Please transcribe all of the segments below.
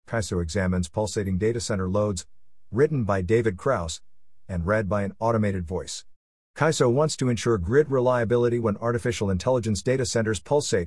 CAISO examines pulsating data center loads, written by David Kraus, and read by an automated voice. CAISO wants to ensure grid reliability when artificial intelligence data centers pulsate.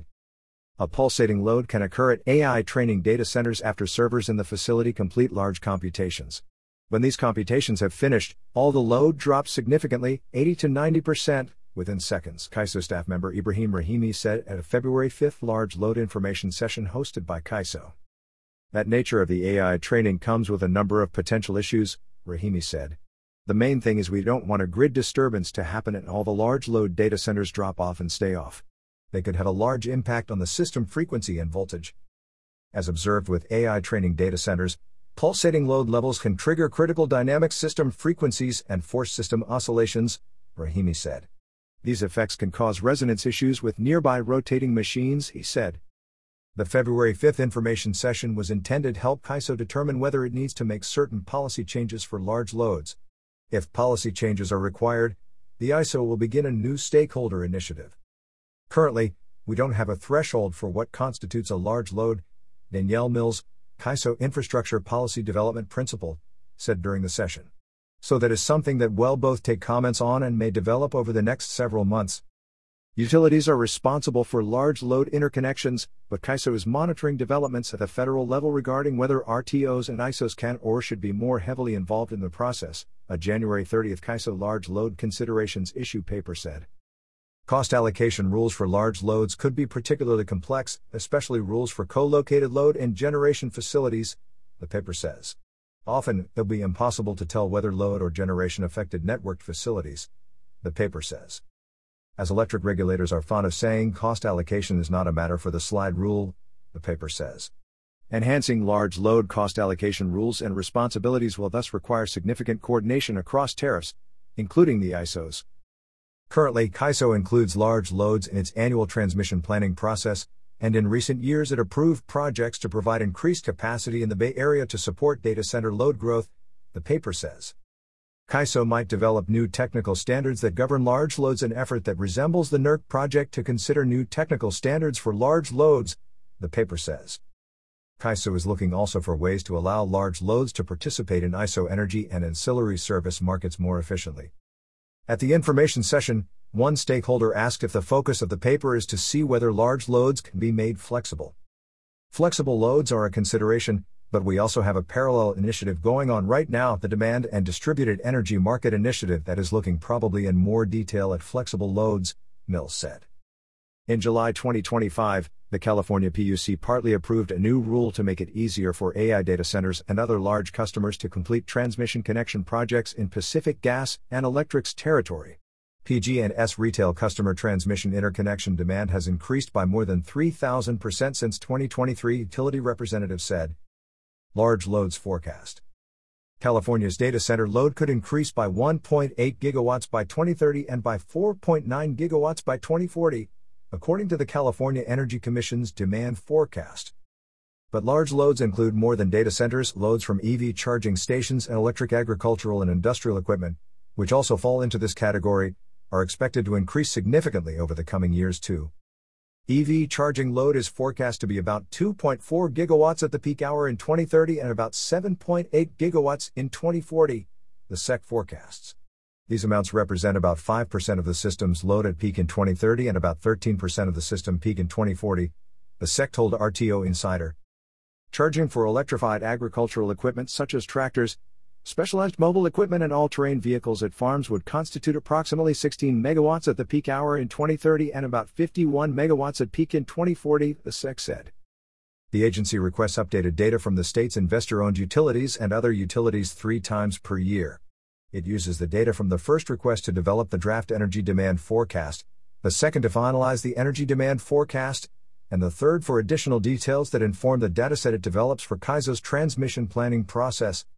A pulsating load can occur at AI training data centers after servers in the facility complete large computations. When these computations have finished, all the load drops significantly, 80 to 90%, within seconds, CAISO staff member Ibrahim Rahimi said at a February 5 large load information session hosted by CAISO. That nature of the AI training comes with a number of potential issues, Rahimi said. The main thing is we don't want a grid disturbance to happen and all the large load data centers drop off and stay off. They could have a large impact on the system frequency and voltage. As observed with AI training data centers, pulsating load levels can trigger critical dynamic system frequencies and force system oscillations, Rahimi said. These effects can cause resonance issues with nearby rotating machines, he said. The February 5 information session was intended to help CAISO determine whether it needs to make certain policy changes for large loads. If policy changes are required, the ISO will begin a new stakeholder initiative. Currently, we don't have a threshold for what constitutes a large load, Danielle Mills, CAISO Infrastructure Policy Development Principal, said during the session. So that is something that we'll both take comments on and may develop over the next several months. Utilities are responsible for large load interconnections, but CAISO is monitoring developments at the federal level regarding whether RTOs and ISOs can or should be more heavily involved in the process, a January 30 CAISO Large Load Considerations issue paper said. Cost allocation rules for large loads could be particularly complex, especially rules for co-located load and generation facilities, the paper says. Often, it'll be impossible to tell whether load or generation affected networked facilities, the paper says. As electric regulators are fond of saying, cost allocation is not a matter for the slide rule, the paper says. Enhancing large load cost allocation rules and responsibilities will thus require significant coordination across tariffs, including the ISOs. Currently, CAISO includes large loads in its annual transmission planning process, and in recent years it approved projects to provide increased capacity in the Bay Area to support data center load growth, the paper says. CAISO might develop new technical standards that govern large loads, an effort that resembles the NERC project to consider new technical standards for large loads, the paper says. CAISO is looking also for ways to allow large loads to participate in ISO energy and ancillary service markets more efficiently. At the information session, one stakeholder asked if the focus of the paper is to see whether large loads can be made flexible. Flexible loads are a consideration, but we also have a parallel initiative going on right now, the Demand and Distributed Energy Market Initiative, that is looking probably in more detail at flexible loads, Mills said. In July 2025, the California PUC partly approved a new rule to make it easier for AI data centers and other large customers to complete transmission connection projects in Pacific Gas and Electric's territory. PG&S retail customer transmission interconnection demand has increased by more than 3,000% since 2023, utility representatives said. Large loads forecast. California's data center load could increase by 1.8 gigawatts by 2030 and by 4.9 gigawatts by 2040, according to the California Energy Commission's demand forecast. But large loads include more than data centers. Loads from EV charging stations and electric agricultural and industrial equipment, which also fall into this category, are expected to increase significantly over the coming years too. EV charging load is forecast to be about 2.4 gigawatts at the peak hour in 2030 and about 7.8 gigawatts in 2040, the SEC forecasts. These amounts represent about 5% of the system's load at peak in 2030 and about 13% of the system peak in 2040, the SEC told RTO Insider. Charging for electrified agricultural equipment such as tractors, specialized mobile equipment and all-terrain vehicles at farms would constitute approximately 16 megawatts at the peak hour in 2030 and about 51 megawatts at peak in 2040, the SEC said. The agency requests updated data from the state's investor-owned utilities and other utilities 3 times per year. It uses the data from the first request to develop the draft energy demand forecast, the second to finalize the energy demand forecast, and the third for additional details that inform the dataset it develops for CAISO's transmission planning process,